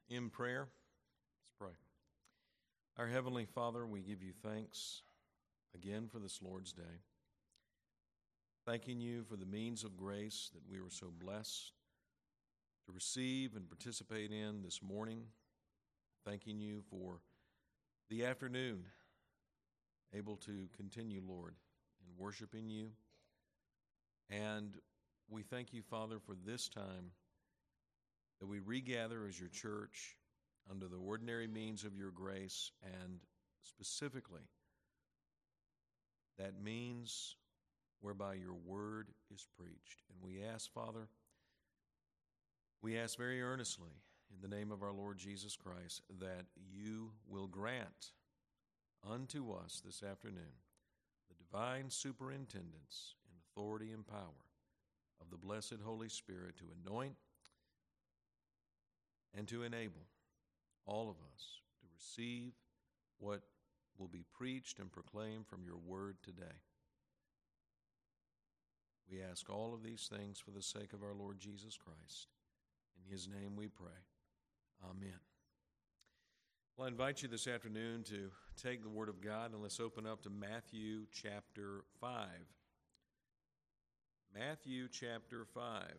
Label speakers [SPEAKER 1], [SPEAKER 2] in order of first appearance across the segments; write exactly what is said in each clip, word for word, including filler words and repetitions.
[SPEAKER 1] in prayer. Let's pray. Our Heavenly Father, we give you thanks again for this Lord's Day. Thanking you for the means of grace that we were so blessed to receive and participate in this morning. Thanking you for the afternoon, able to continue, Lord, in worshiping you. And we thank you, Father, for this time that we regather as your church under the ordinary means of your grace, and specifically that means whereby your word is preached. And we ask, Father, we ask very earnestly in the name of our Lord Jesus Christ that you will grant unto us this afternoon the divine superintendence and authority and power of the blessed Holy Spirit to anoint and to enable all of us to receive what will be preached and proclaimed from your word today. We ask all of these things for the sake of our Lord Jesus Christ. In his name we pray. Amen. Well, I invite you this afternoon to take the word of God, and let's open up to Matthew chapter five. Matthew chapter five.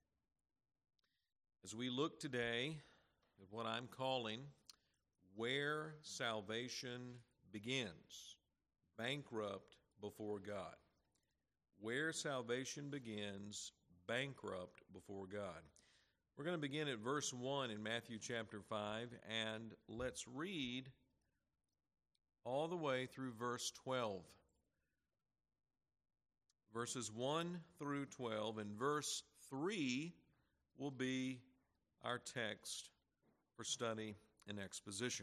[SPEAKER 1] As we look today at what I'm calling where salvation begins, bankrupt before God. Where salvation begins, bankrupt before God. We're going to begin at verse one in Matthew chapter five, and let's read all the way through verse twelve. Verses one through twelve, and verse three will be our text for study and exposition.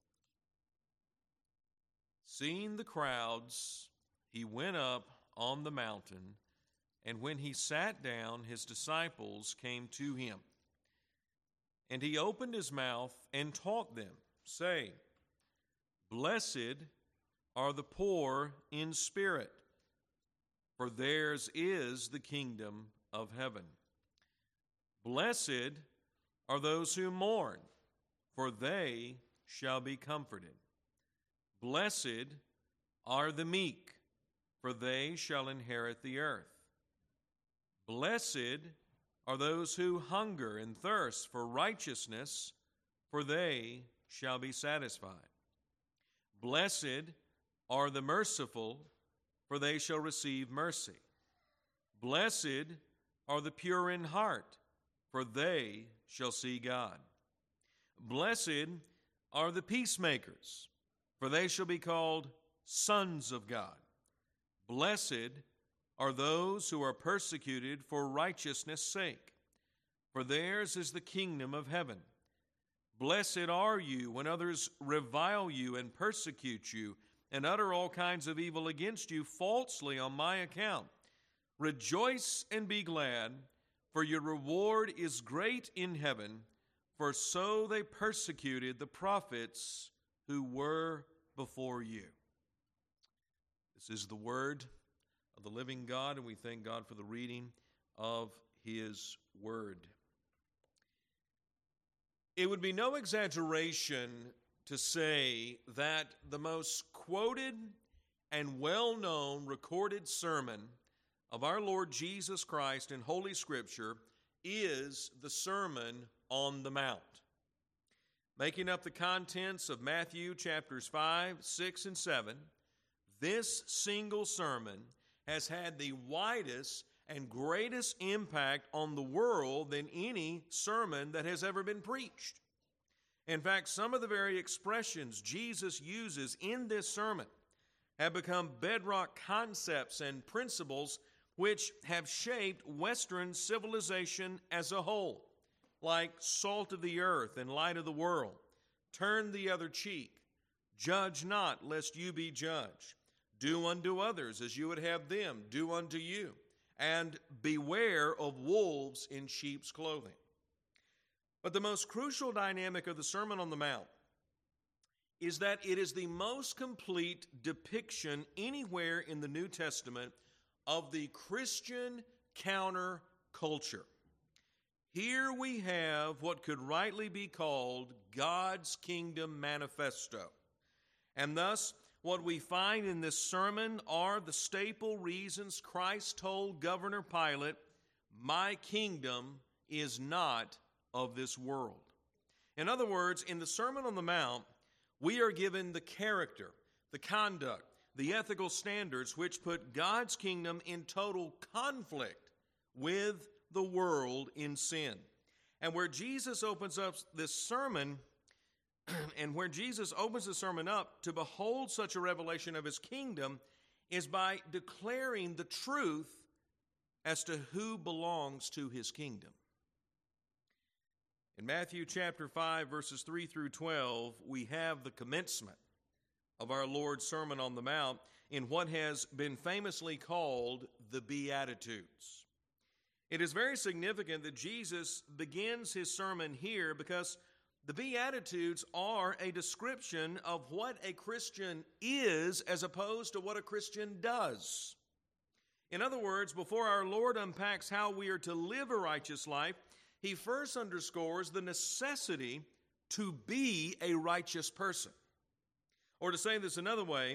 [SPEAKER 1] Seeing the crowds, he went up on the mountain, and when he sat down, his disciples came to him. And he opened his mouth and taught them, saying, Blessed are the poor in spirit, for theirs is the kingdom of heaven. Blessed are those who mourn, for they shall be comforted. Blessed are the meek, for they shall inherit the earth. Blessed are those who hunger and thirst for righteousness, for they shall be satisfied. Blessed are the merciful, for they shall receive mercy. Blessed are the pure in heart, for they shall see God. Blessed are the peacemakers, for they shall be called sons of God. Blessed are those who are persecuted for righteousness' sake, for theirs is the kingdom of heaven. Blessed are you when others revile you and persecute you and utter all kinds of evil against you falsely on my account. Rejoice and be glad, for your reward is great in heaven, for so they persecuted the prophets who were before you. This is the word of the living God, and we thank God for the reading of his word. It would be no exaggeration to say that the most quoted and well-known recorded sermon of our Lord Jesus Christ in Holy Scripture is the Sermon on the Mount. Making up the contents of Matthew chapters five, six, and seven, this single sermon has had the widest and greatest impact on the world than any sermon that has ever been preached. In fact, some of the very expressions Jesus uses in this sermon have become bedrock concepts and principles which have shaped Western civilization as a whole, like salt of the earth and light of the world, turn the other cheek, judge not lest you be judged, do unto others as you would have them do unto you, and beware of wolves in sheep's clothing. But the most crucial dynamic of the Sermon on the Mount is that it is the most complete depiction anywhere in the New Testament of the Christian counterculture. Here we have what could rightly be called God's Kingdom Manifesto. And thus, what we find in this sermon are the staple reasons Christ told Governor Pilate, "My kingdom is not of this world." In other words, in the Sermon on the Mount, we are given the character, the conduct, the ethical standards which put God's kingdom in total conflict with the world in sin. And where Jesus opens up this sermon, and where Jesus opens the sermon up to behold such a revelation of his kingdom, is by declaring the truth as to who belongs to his kingdom. In Matthew chapter five, verses three through twelve, we have the commencement of our Lord's Sermon on the Mount in what has been famously called the Beatitudes. It is very significant that Jesus begins his sermon here because the Beatitudes are a description of what a Christian is as opposed to what a Christian does. In other words, before our Lord unpacks how we are to live a righteous life, he first underscores the necessity to be a righteous person. Or to say this another way,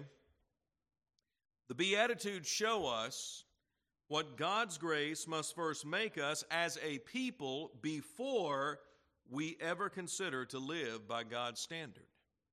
[SPEAKER 1] the Beatitudes show us what God's grace must first make us as a people before we ever consider to live by God's standard.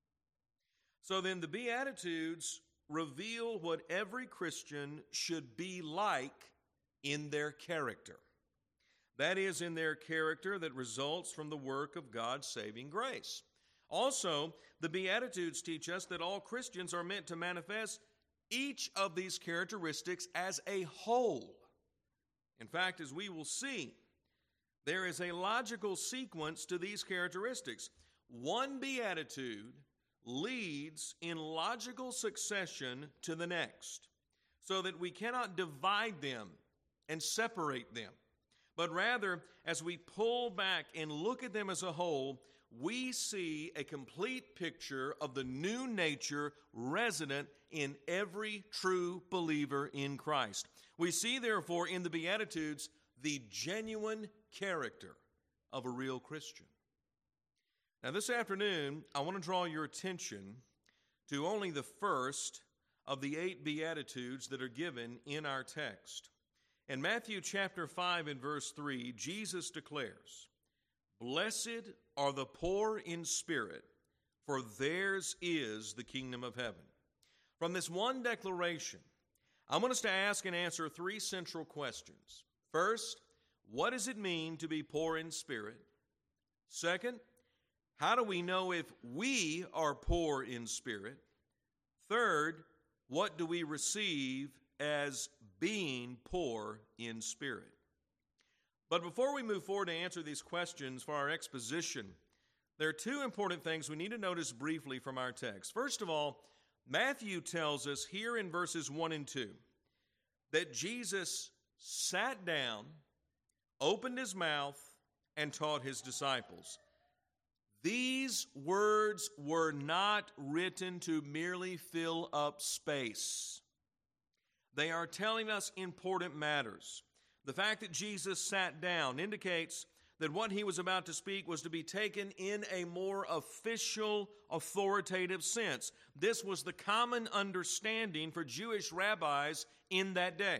[SPEAKER 1] So then the Beatitudes reveal what every Christian should be like in their character. That is, in their character that results from the work of God's saving grace. Also, the Beatitudes teach us that all Christians are meant to manifest each of these characteristics as a whole. In fact, as we will see, there is a logical sequence to these characteristics. One beatitude leads in logical succession to the next, so that we cannot divide them and separate them. But rather, as we pull back and look at them as a whole, we see a complete picture of the new nature resident in every true believer in Christ. We see, therefore, in the Beatitudes, the genuine character of a real Christian. Now, this afternoon, I want to draw your attention to only the first of the eight Beatitudes that are given in our text. In Matthew chapter five and verse three, Jesus declares, "Blessed are the poor in spirit, for theirs is the kingdom of heaven." From this one declaration, I want us to ask and answer three central questions. First, what does it mean to be poor in spirit? Second, how do we know if we are poor in spirit? Third, what do we receive as being poor in spirit? But before we move forward to answer these questions for our exposition, there are two important things we need to notice briefly from our text. First of all, Matthew tells us here in verses one and two that Jesus sat down, opened his mouth, and taught his disciples. These words were not written to merely fill up space. They are telling us important matters. The fact that Jesus sat down indicates that what he was about to speak was to be taken in a more official, authoritative sense. This was the common understanding for Jewish rabbis in that day.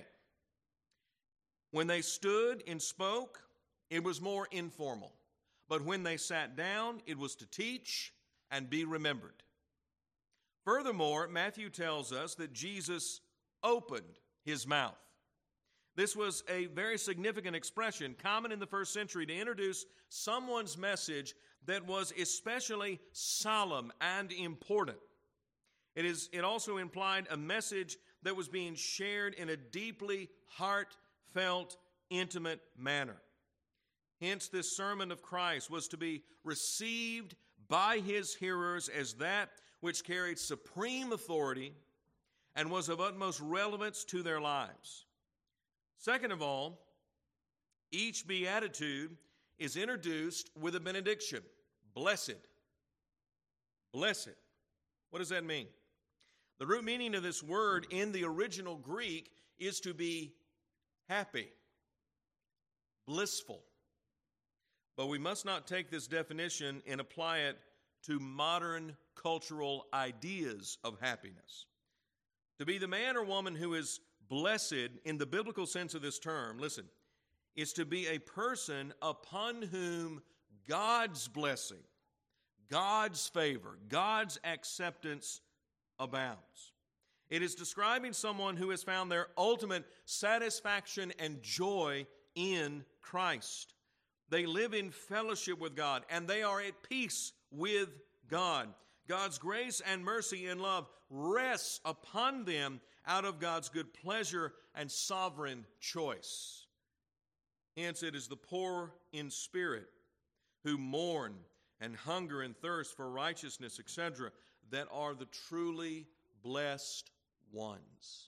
[SPEAKER 1] When they stood and spoke, it was more informal. But when they sat down, it was to teach and be remembered. Furthermore, Matthew tells us that Jesus opened his mouth. This was a very significant expression, common in the first century, to introduce someone's message that was especially solemn and important. It is, it also implied a message that was being shared in a deeply heartfelt, intimate manner. Hence, this sermon of Christ was to be received by his hearers as that which carried supreme authority and was of utmost relevance to their lives. Second of all, each beatitude is introduced with a benediction. Blessed. Blessed. What does that mean? The root meaning of this word in the original Greek is to be happy, blissful. But we must not take this definition and apply it to modern cultural ideas of happiness. To be the man or woman who is blessed in the biblical sense of this term, listen, is to be a person upon whom God's blessing, God's favor, God's acceptance abounds. It is describing someone who has found their ultimate satisfaction and joy in Christ. They live in fellowship with God, and they are at peace with God. God's grace and mercy and love rests upon them out of God's good pleasure and sovereign choice. Hence, it is the poor in spirit who mourn and hunger and thirst for righteousness, et cetera, that are the truly blessed ones.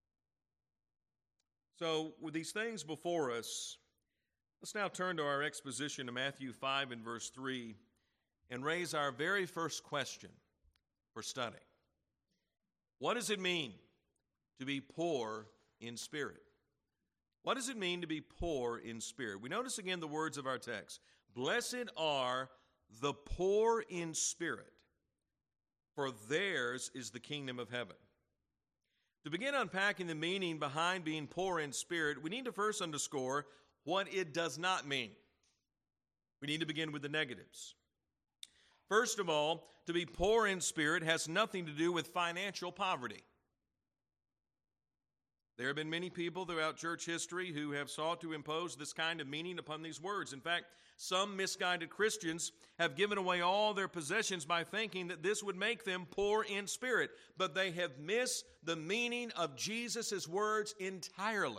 [SPEAKER 1] So, with these things before us, let's now turn to our exposition of Matthew five and verse three and raise our very first question for study. What does it mean to be poor in spirit? What does it mean to be poor in spirit? We notice again the words of our text. Blessed are the poor in spirit, for theirs is the kingdom of heaven. To begin unpacking the meaning behind being poor in spirit, we need to first underscore what it does not mean. We need to begin with the negatives. First of all, to be poor in spirit has nothing to do with financial poverty. There have been many people throughout church history who have sought to impose this kind of meaning upon these words. In fact, some misguided Christians have given away all their possessions by thinking that this would make them poor in spirit, but they have missed the meaning of Jesus' words entirely.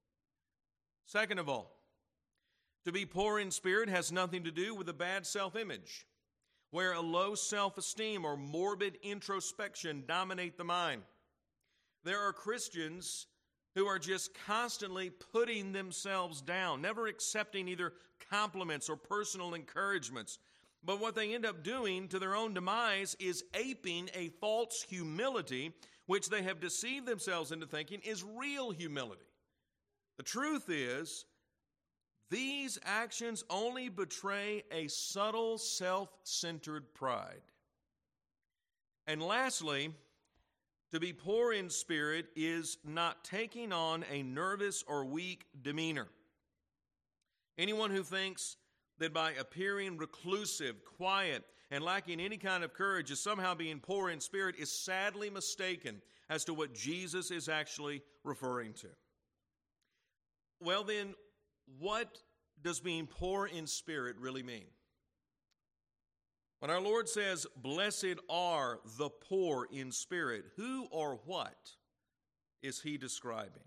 [SPEAKER 1] Second of all, to be poor in spirit has nothing to do with a bad self-image, where a low self-esteem or morbid introspection dominate the mind. There are Christians who are just constantly putting themselves down, never accepting either compliments or personal encouragements. But what they end up doing to their own demise is aping a false humility, which they have deceived themselves into thinking is real humility. The truth is, these actions only betray a subtle self-centered pride. And lastly, to be poor in spirit is not taking on a nervous or weak demeanor. Anyone who thinks that by appearing reclusive, quiet, and lacking any kind of courage is somehow being poor in spirit is sadly mistaken as to what Jesus is actually referring to. Well then, what does being poor in spirit really mean? When our Lord says, blessed are the poor in spirit, who or what is he describing?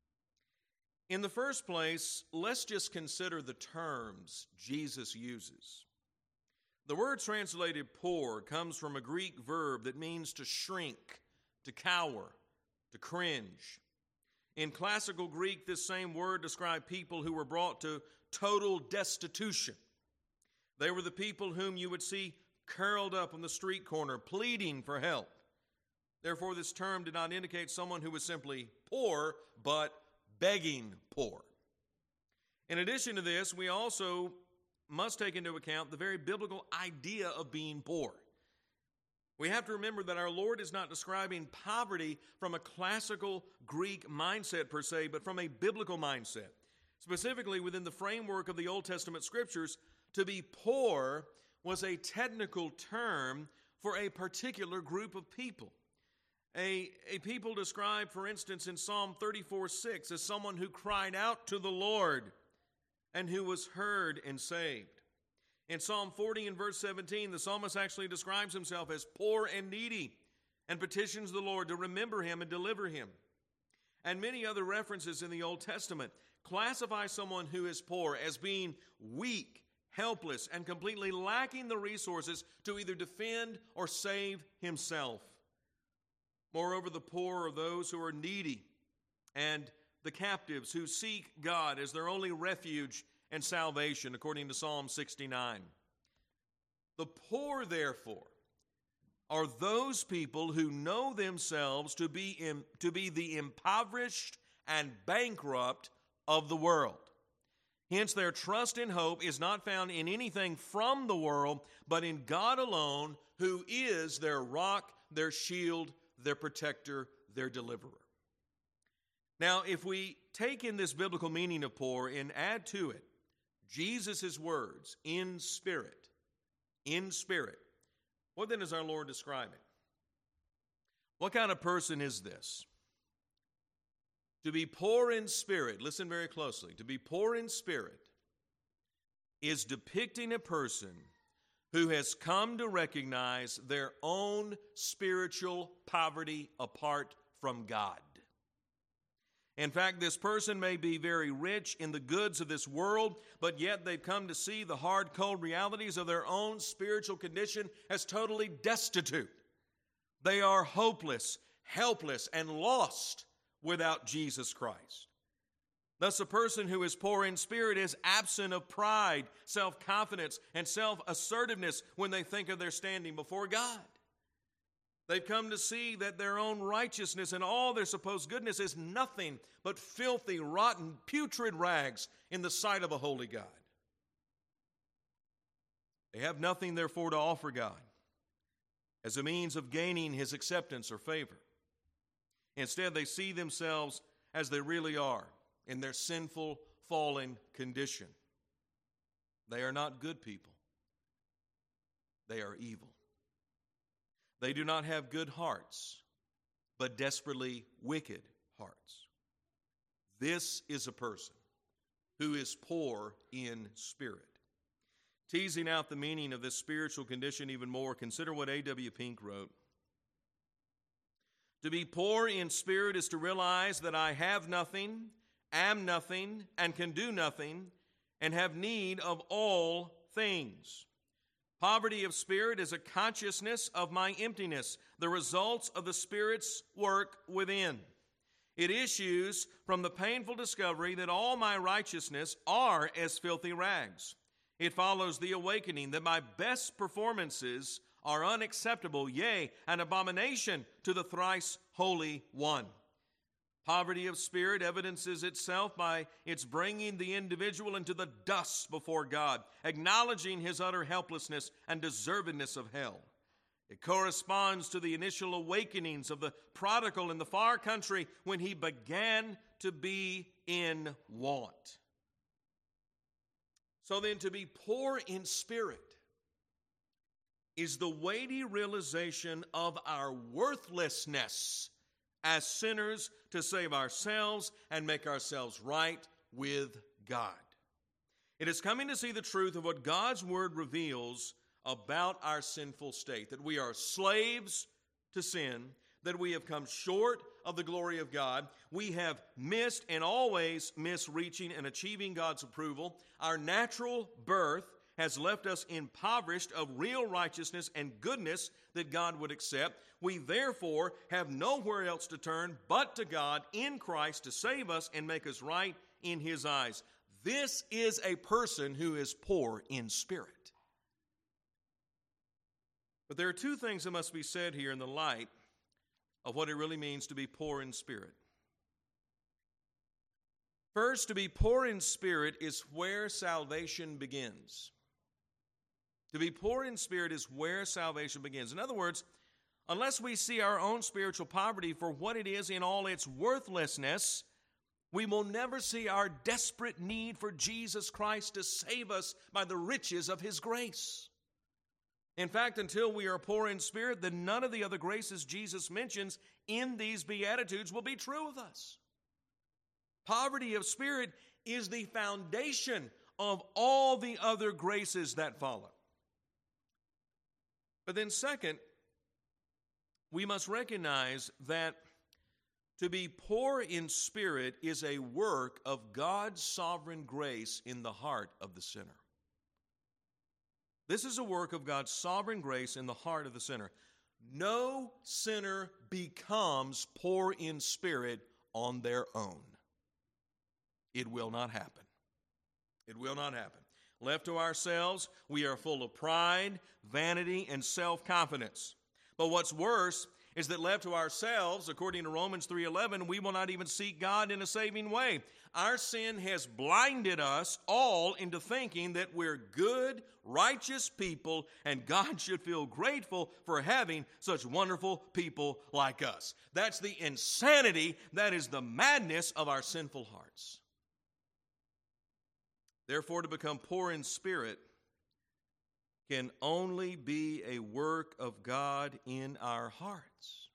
[SPEAKER 1] In the first place, let's just consider the terms Jesus uses. The word translated poor comes from a Greek verb that means to shrink, to cower, to cringe. In classical Greek, this same word described people who were brought to total destitution. They were the people whom you would see curled up on the street corner, pleading for help. Therefore, this term did not indicate someone who was simply poor, but begging poor. In addition to this, we also must take into account the very biblical idea of being poor. We have to remember that our Lord is not describing poverty from a classical Greek mindset per se, but from a biblical mindset. Specifically, within the framework of the Old Testament scriptures, to be poor was a technical term for a particular group of people. A, a people described, for instance, in Psalm thirty-four six as someone who cried out to the Lord and who was heard and saved. In Psalm forty and verse seventeen, the psalmist actually describes himself as poor and needy and petitions the Lord to remember him and deliver him. And many other references in the Old Testament classify someone who is poor as being weak, helpless, and completely lacking the resources to either defend or save himself. Moreover, the poor are those who are needy, and the captives who seek God as their only refuge and salvation, according to Psalm sixty-nine. The poor, therefore, are those people who know themselves to be, in, to be the impoverished and bankrupt of the world. Hence, their trust and hope is not found in anything from the world, but in God alone, who is their rock, their shield, their protector, their deliverer. Now, if we take in this biblical meaning of poor and add to it Jesus' words, in spirit, in spirit, what then is our Lord describing? What kind of person is this? To be poor in spirit, listen very closely, to be poor in spirit is depicting a person who has come to recognize their own spiritual poverty apart from God. In fact, this person may be very rich in the goods of this world, but yet they've come to see the hard, cold realities of their own spiritual condition as totally destitute. They are hopeless, helpless, and lost without Jesus Christ. Thus, a person who is poor in spirit is absent of pride, self-confidence, and self-assertiveness when they think of their standing before God. They've come to see that their own righteousness and all their supposed goodness is nothing but filthy, rotten, putrid rags in the sight of a holy God. They have nothing, therefore, to offer God as a means of gaining His acceptance or favor. Instead, they see themselves as they really are in their sinful, fallen condition. They are not good people. They are evil. They do not have good hearts, but desperately wicked hearts. This is a person who is poor in spirit. Teasing out the meaning of this spiritual condition even more, consider what A W Pink wrote. To be poor in spirit is to realize that I have nothing, am nothing, and can do nothing, and have need of all things. Poverty of spirit is a consciousness of my emptiness, the results of the Spirit's work within. It issues from the painful discovery that all my righteousness are as filthy rags. It follows the awakening that my best performances are unacceptable, yea, an abomination to the thrice Holy One. Poverty of spirit evidences itself by its bringing the individual into the dust before God, acknowledging his utter helplessness and deservedness of hell. It corresponds to the initial awakenings of the prodigal in the far country when he began to be in want. So then, to be poor in spirit is the weighty realization of our worthlessness as sinners to save ourselves and make ourselves right with God. It is coming to see the truth of what God's Word reveals about our sinful state, that we are slaves to sin, that we have come short of the glory of God, we have missed and always miss reaching and achieving God's approval. Our natural birth has left us impoverished of real righteousness and goodness that God would accept. We therefore have nowhere else to turn but to God in Christ to save us and make us right in His eyes. This is a person who is poor in spirit. But there are two things that must be said here in the light of what it really means to be poor in spirit. First, to be poor in spirit is where salvation begins. To be poor in spirit is where salvation begins. In other words, unless we see our own spiritual poverty for what it is in all its worthlessness, we will never see our desperate need for Jesus Christ to save us by the riches of His grace. In fact, until we are poor in spirit, then none of the other graces Jesus mentions in these Beatitudes will be true of us. Poverty of spirit is the foundation of all the other graces that follow. But then second, we must recognize that to be poor in spirit is a work of God's sovereign grace in the heart of the sinner. This is a work of God's sovereign grace in the heart of the sinner. No sinner becomes poor in spirit on their own. It will not happen. It will not happen. Left to ourselves, we are full of pride, vanity, and self-confidence. But what's worse is that left to ourselves, according to Romans three eleven, we will not even seek God in a saving way. Our sin has blinded us all into thinking that we're good, righteous people, and God should feel grateful for having such wonderful people like us. That's the insanity, that is the madness of our sinful hearts. Therefore, to become poor in spirit can only be a work of God in our hearts.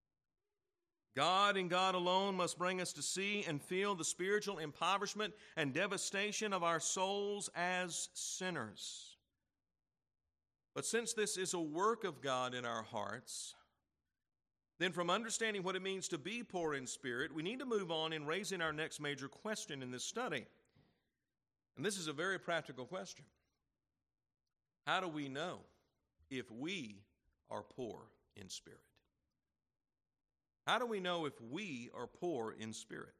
[SPEAKER 1] God and God alone must bring us to see and feel the spiritual impoverishment and devastation of our souls as sinners. But since this is a work of God in our hearts, then from understanding what it means to be poor in spirit, we need to move on in raising our next major question in this study. And this is a very practical question. How do we know if we are poor in spirit? How do we know if we are poor in spirit?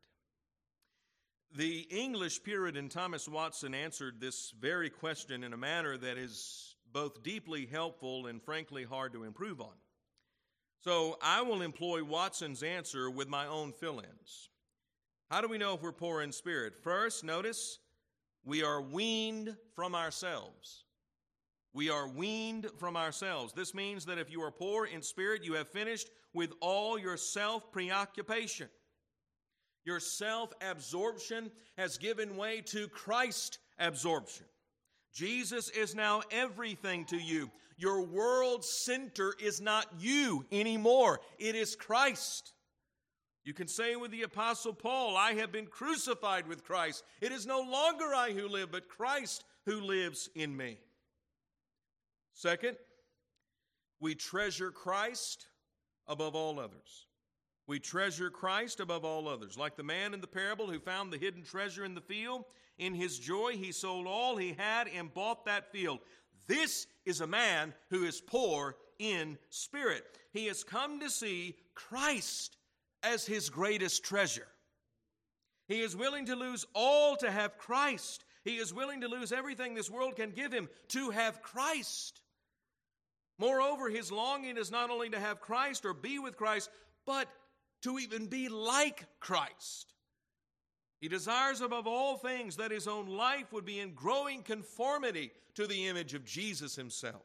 [SPEAKER 1] The English Puritan Thomas Watson answered this very question in a manner that is both deeply helpful and frankly hard to improve on. So I will employ Watson's answer with my own fill-ins. How do we know if we're poor in spirit? First, notice, we are weaned from ourselves. We are weaned from ourselves. This means that if you are poor in spirit, you have finished with all your self-preoccupation. Your self-absorption has given way to Christ-absorption. Jesus is now everything to you. Your world center is not you anymore. It is Christ. You can say with the Apostle Paul, I have been crucified with Christ. It is no longer I who live, but Christ who lives in me. Second, we treasure Christ above all others. We treasure Christ above all others. Like the man in the parable who found the hidden treasure in the field, in his joy he sold all he had and bought that field. This is a man who is poor in spirit. He has come to see Christ as his greatest treasure. He is willing to lose all to have Christ. He is willing to lose everything this world can give him to have Christ. Moreover, his longing is not only to have Christ or be with Christ, but to even be like Christ. He desires above all things that his own life would be in growing conformity to the image of Jesus himself.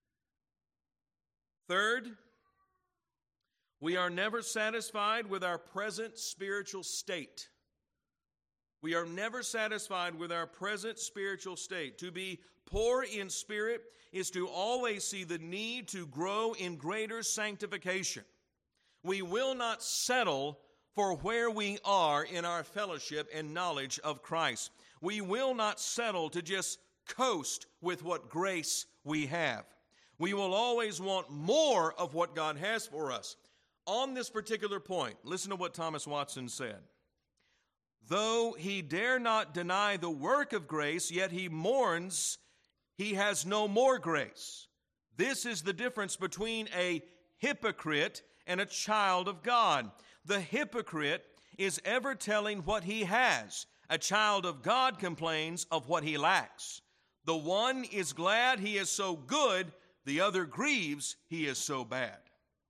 [SPEAKER 1] Third, we are never satisfied with our present spiritual state. We are never satisfied with our present spiritual state. To be poor in spirit is to always see the need to grow in greater sanctification. We will not settle for where we are in our fellowship and knowledge of Christ. We will not settle to just coast with what grace we have. We will always want more of what God has for us. On this particular point, listen to what Thomas Watson said. Though he dare not deny the work of grace, yet he mourns he has no more grace. This is the difference between a hypocrite and a child of God. The hypocrite is ever telling what he has. A child of God complains of what he lacks. The one is glad he is so good, the other grieves he is so bad.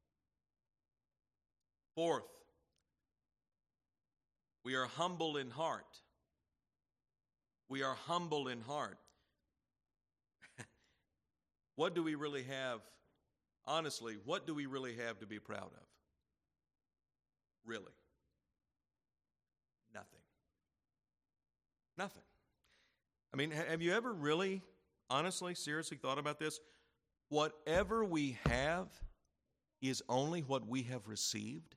[SPEAKER 1] Fourth, we are humble in heart. We are humble in heart. What do we really have, honestly, what do we really have to be proud of? Really? Nothing. Nothing. I mean, have you ever really, honestly, seriously thought about this? Whatever we have is only what we have received.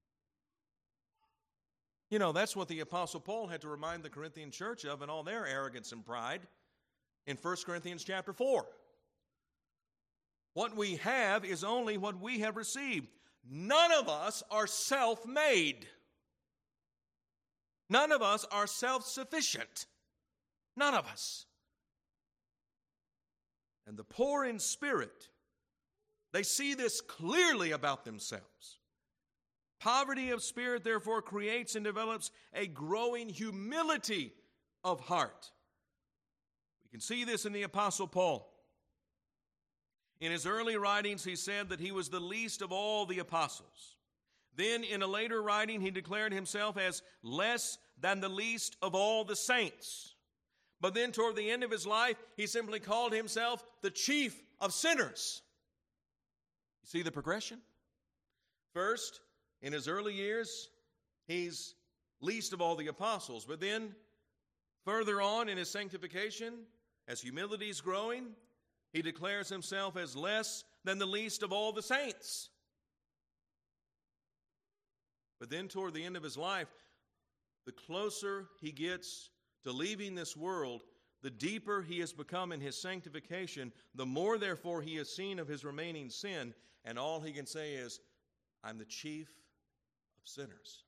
[SPEAKER 1] You know, that's what the Apostle Paul had to remind the Corinthian church of in all their arrogance and pride in First Corinthians chapter four. What we have is only what we have received. None of us are self-made. None of us are self-sufficient. None of us. And the poor in spirit, they see this clearly about themselves. Poverty of spirit, therefore, creates and develops a growing humility of heart. We can see this in the Apostle Paul. In his early writings, he said that he was the least of all the apostles. Then, in a later writing, he declared himself as less than the least of all the saints. But then, toward the end of his life, he simply called himself the chief of sinners. You see the progression? First, in his early years, he's least of all the apostles. But then, further on in his sanctification, as humility is growing, he declares himself as less than the least of all the saints. But then toward the end of his life, the closer he gets to leaving this world, the deeper he has become in his sanctification, the more therefore he has seen of his remaining sin, and all he can say is, I'm the chief of sinners.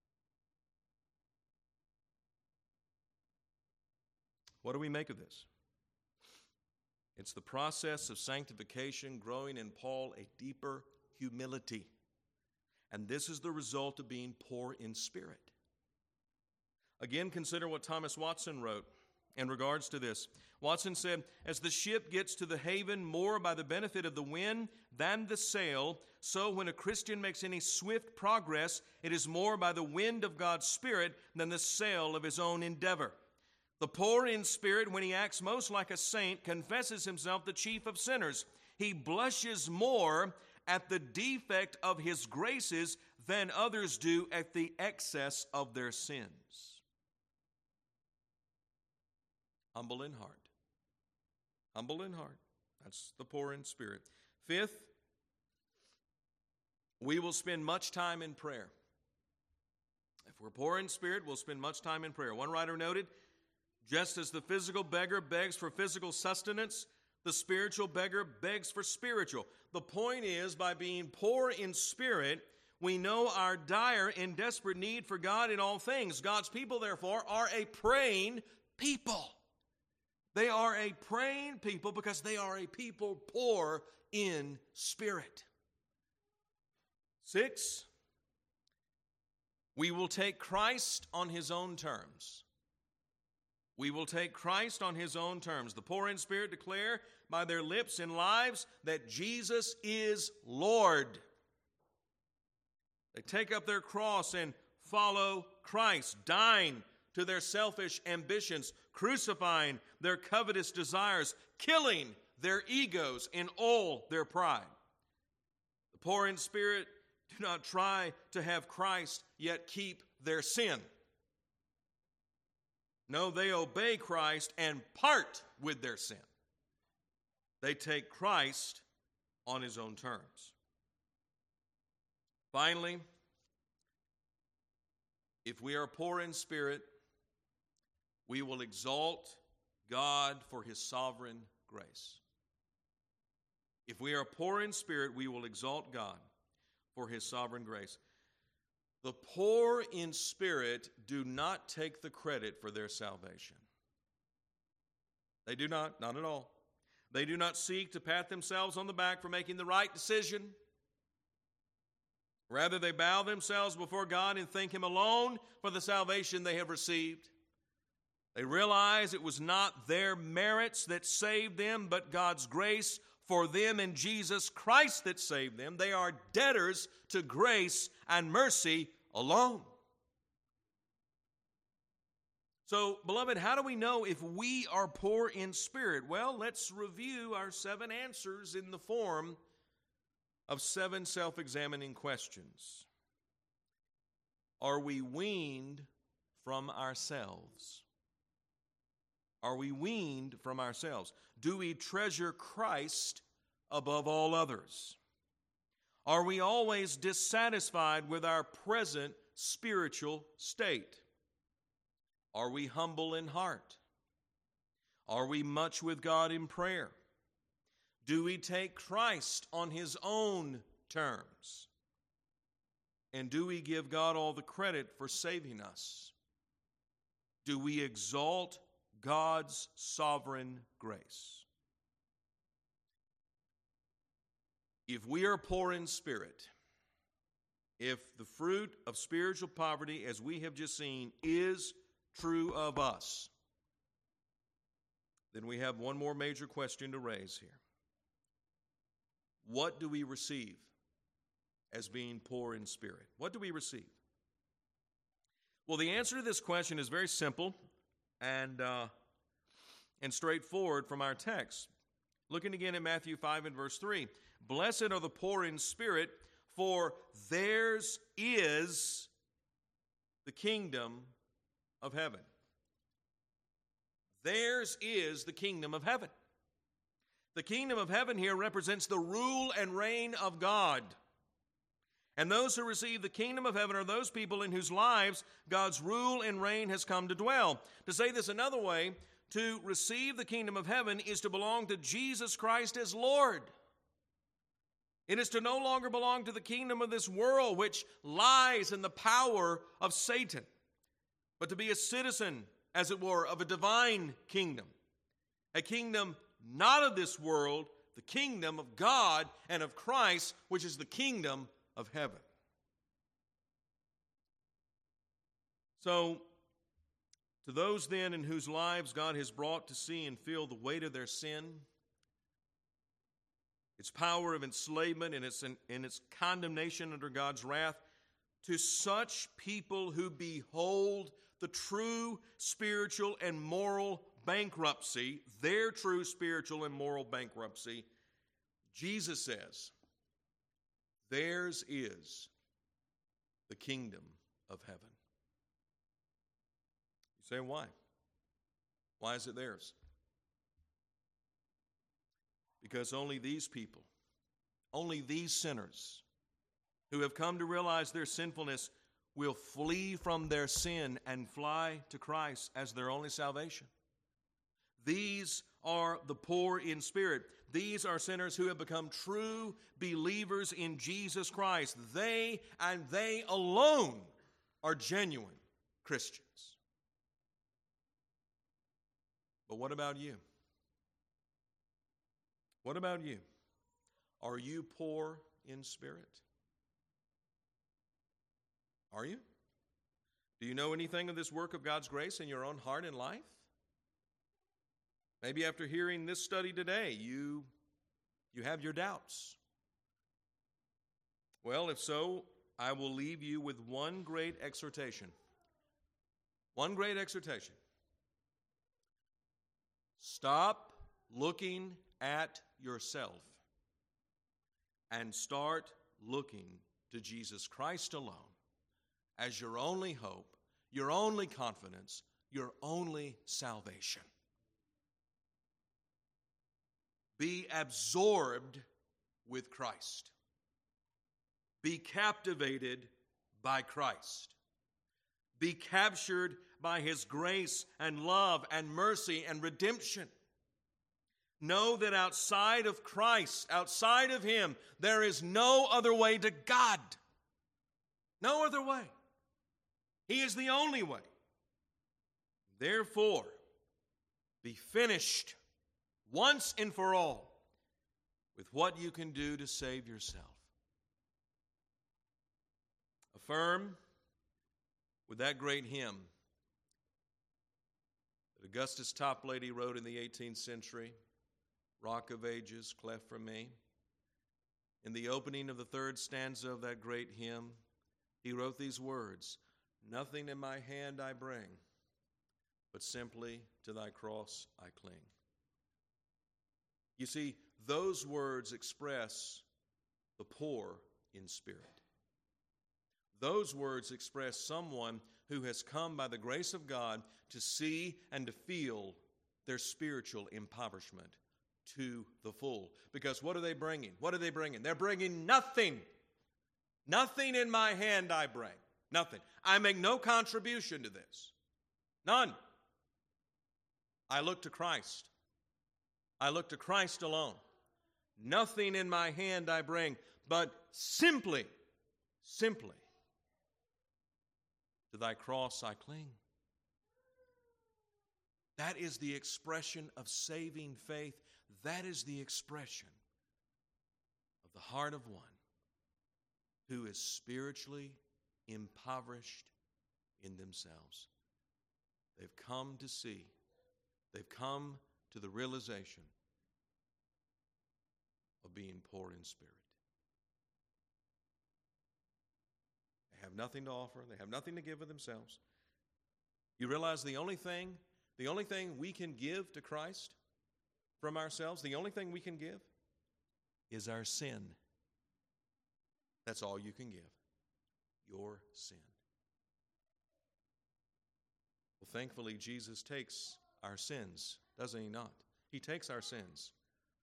[SPEAKER 1] What do we make of this? It's the process of sanctification growing in Paul a deeper humility. And this is the result of being poor in spirit. Again, consider what Thomas Watson wrote in regards to this. Watson said, as the ship gets to the haven more by the benefit of the wind than the sail, so when a Christian makes any swift progress, it is more by the wind of God's Spirit than the sail of his own endeavor. The poor in spirit, when he acts most like a saint, confesses himself the chief of sinners. He blushes more at the defect of his graces than others do at the excess of their sins. Humble in heart. Humble in heart. That's the poor in spirit. Fifth, we will spend much time in prayer. If we're poor in spirit, we'll spend much time in prayer. One writer noted, just as the physical beggar begs for physical sustenance, the spiritual beggar begs for spiritual. The point is, by being poor in spirit, we know our dire and desperate need for God in all things. God's people, therefore, are a praying people. They are a praying people because they are a people poor in spirit. Six, we will take Christ on his own terms. We will take Christ on his own terms. The poor in spirit declare by their lips and lives that Jesus is Lord. They take up their cross and follow Christ, dying to their selfish ambitions, crucifying their covetous desires, killing their egos and all their pride. The poor in spirit do not try to have Christ, yet keep their sin. No, they obey Christ and part with their sin. They take Christ on his own terms. Finally, if we are poor in spirit, we will exalt God for his sovereign grace. If we are poor in spirit, we will exalt God for his sovereign grace. The poor in spirit do not take the credit for their salvation. They do not, not at all. They do not seek to pat themselves on the back for making the right decision. Rather, they bow themselves before God and thank him alone for the salvation they have received. They realize it was not their merits that saved them, but God's grace for them in Jesus Christ that saved them. They are debtors to grace and mercy alone. So, beloved, how do we know if we are poor in spirit? Well, let's review our seven answers in the form of seven self-examining questions. Are we weaned from ourselves? Are we weaned from ourselves? Do we treasure Christ above all others? Are we always dissatisfied with our present spiritual state? Are we humble in heart? Are we much with God in prayer? Do we take Christ on his own terms? And do we give God all the credit for saving us? Do we exalt God's sovereign grace? If we are poor in spirit, if the fruit of spiritual poverty, as we have just seen, is true of us, then we have one more major question to raise here. what do we receive as being poor in spirit? What do we receive? Well, the answer to this question is very simple and, uh, and straightforward from our text. Looking again at Matthew five and verse three. Blessed are the poor in spirit, for theirs is the kingdom of heaven. Theirs is the kingdom of heaven. The kingdom of heaven here represents the rule and reign of God. And those who receive the kingdom of heaven are those people in whose lives God's rule and reign has come to dwell. To say this another way, to receive the kingdom of heaven is to belong to Jesus Christ as Lord. It is to no longer belong to the kingdom of this world, which lies in the power of Satan, but to be a citizen, as it were, of a divine kingdom, a kingdom not of this world, the kingdom of God and of Christ, which is the kingdom of heaven. So, to those then in whose lives God has brought to see and feel the weight of their sin, its power of enslavement and its, and its condemnation under God's wrath, to such people who behold the true spiritual and moral bankruptcy, their true spiritual and moral bankruptcy, Jesus says, theirs is the kingdom of heaven. You say, why? Why is it theirs? Because only these people, only these sinners who have come to realize their sinfulness will flee from their sin and fly to Christ as their only salvation. These are the poor in spirit. These are sinners who have become true believers in Jesus Christ. They and they alone are genuine Christians. But what about you? What about you? Are you poor in spirit? Are you? Do you know anything of this work of God's grace in your own heart and life? Maybe after hearing this study today, you, you have your doubts. Well, if so, I will leave you with one great exhortation. One great exhortation. Stop looking at yourself and start looking to Jesus Christ alone as your only hope, your only confidence, your only salvation. Be absorbed with Christ. Be captivated by Christ. Be captured by His grace and love and mercy and redemption. Know that outside of Christ, outside of Him, there is no other way to God. No other way. He is the only way. Therefore, be finished once and for all with what you can do to save yourself. Affirm with that great hymn that Augustus Toplady wrote in the eighteenth century, Rock of Ages, cleft for me. In the opening of the third stanza of that great hymn, he wrote these words, "Nothing in my hand I bring, but simply to thy cross I cling." You see, those words express the poor in spirit. Those words express someone who has come by the grace of God to see and to feel their spiritual impoverishment to the full. Because what are they bringing? What are they bringing? They're bringing nothing. Nothing in my hand I bring. Nothing. I make no contribution to this. None. I look to Christ. I look to Christ alone. Nothing in my hand I bring, but simply, simply, to thy cross I cling. That is the expression of saving faith. That is the expression of the heart of one who is spiritually impoverished in themselves. They've come to see. They've come to the realization of being poor in spirit. They have nothing to offer. They have nothing to give of themselves. You realize the only thing, the only thing we can give to Christ from ourselves, the only thing we can give is our sin. That's all you can give. Your sin. Well, thankfully, Jesus takes our sins, doesn't he not? He takes our sins.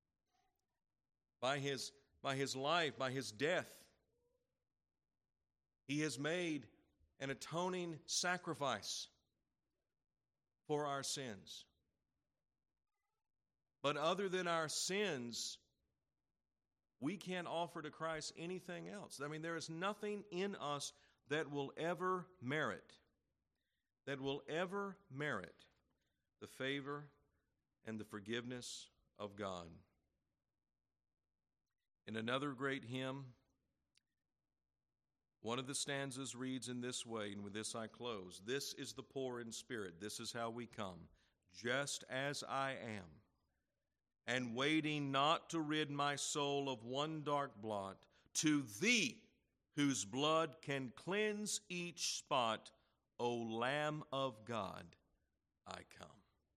[SPEAKER 1] By his, by his life, by his death, he has made an atoning sacrifice for our sins. But other than our sins, we can't offer to Christ anything else. I mean, there is nothing in us that will ever merit, that will ever merit the favor and the forgiveness of God. In another great hymn, one of the stanzas reads in this way, and with this I close. This is the poor in spirit. This is how we come, just as I am, and waiting not to rid my soul of one dark blot, to thee, whose blood can cleanse each spot, O Lamb of God, I come.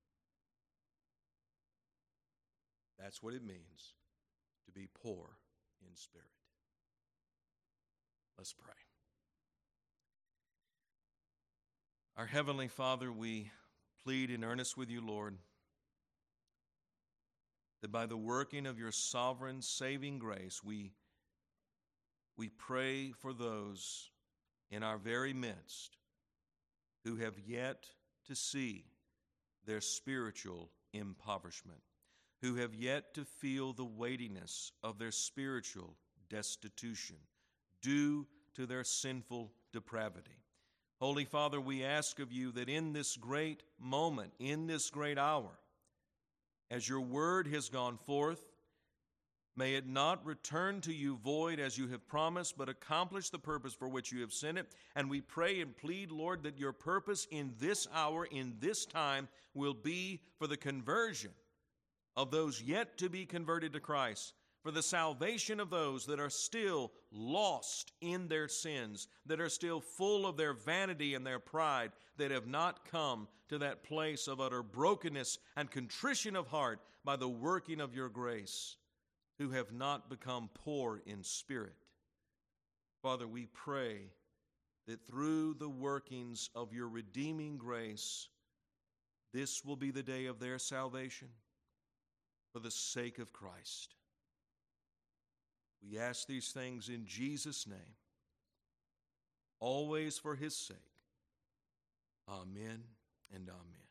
[SPEAKER 1] That's what it means to be poor in spirit. Let's pray. Our Heavenly Father, we plead in earnest with you, Lord, that by the working of your sovereign saving grace, we, we pray for those in our very midst who have yet to see their spiritual impoverishment, who have yet to feel the weightiness of their spiritual destitution due to their sinful depravity. Holy Father, we ask of you that in this great moment, in this great hour, as your word has gone forth, may it not return to you void as you have promised, but accomplish the purpose for which you have sent it. And we pray and plead, Lord, that your purpose in this hour, in this time, will be for the conversion of those yet to be converted to Christ, for the salvation of those that are still lost in their sins, that are still full of their vanity and their pride, that have not come to that place of utter brokenness and contrition of heart by the working of your grace, who have not become poor in spirit. Father, we pray that through the workings of your redeeming grace, this will be the day of their salvation for the sake of Christ. We ask these things in Jesus' name, always for his sake. Amen and amen.